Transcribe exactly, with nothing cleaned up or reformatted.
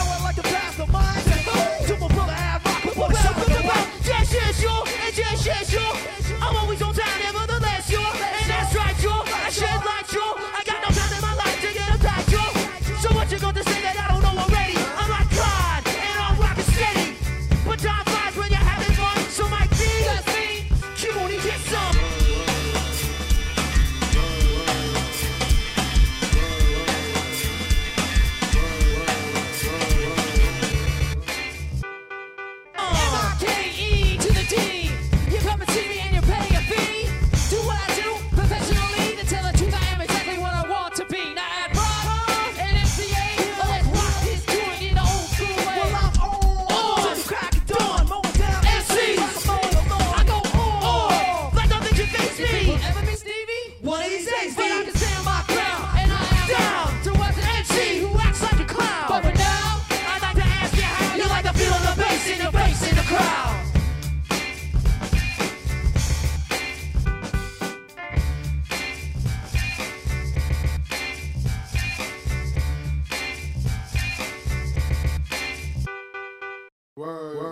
I'd like to pass the mic to my brother Av Rock. Before the show goes on. Just shit, yo, and just shit, yo. I'm always on time, nevertheless, yo. And that's right, yo. I shed light, yo. I got no time in my life to get attacked, yo. So what you gonna say that I don't know already? I'm like God, and I'm rockin' steady. But time flies when you're having fun. So Mike D, that's me. Q on, he get some. Word.